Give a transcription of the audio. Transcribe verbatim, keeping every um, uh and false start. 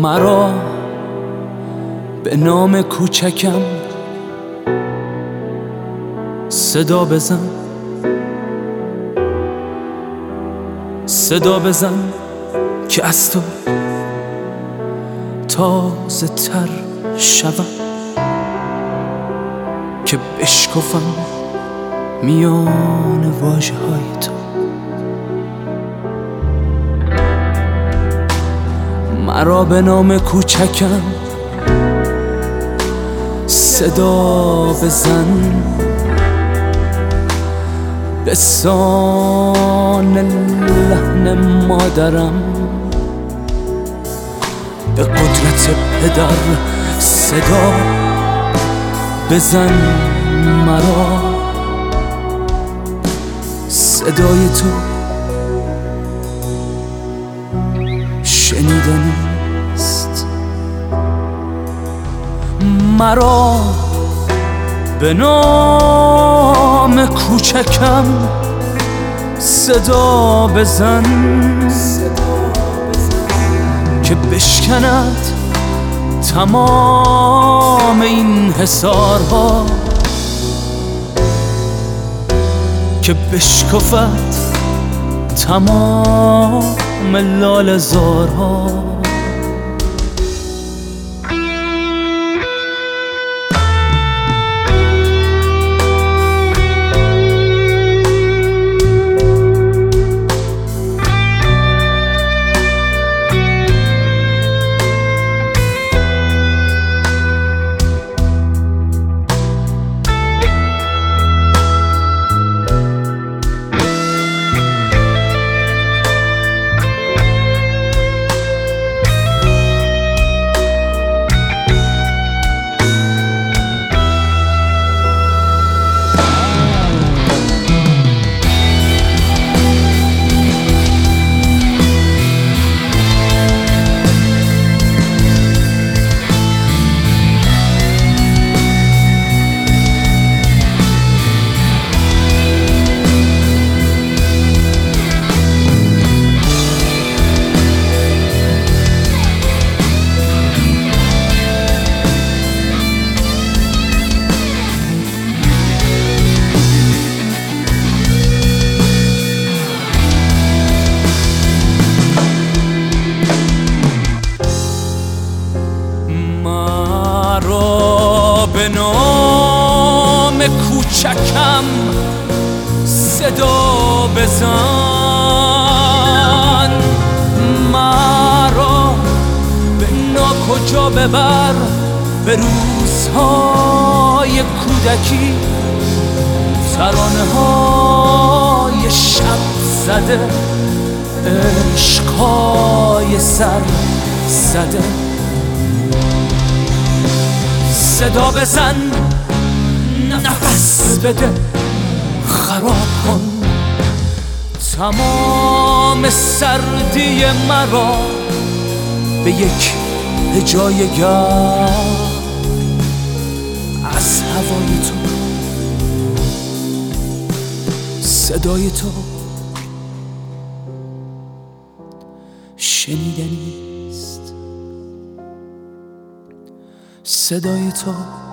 مرا به نام کوچکم صدا بزن، صدا بزن که از تو تازه تر شوم، که بشکفم میان واژه های تو. مرا به نام کوچکم صدا بزن، به سان لحن مادرم، به قدرت پدر صدا بزن مرا. صدای تو شنیدنی است. مرا به نام کوچکم صدا بزن، که بشکند تمام این حصارها، که بشکفد تمام لاله زارها. به نام کوچکم صدا بزن، مرا به ناکجا ببر، به روزهای کودکی، ترانه های شب زده، عشقهای سر زده. صدا بزن، نفس بده، خراب کن تمام سردی مرا به یک هجای گرم از هوای تو. صدای تو شنیدنی است. صدای تو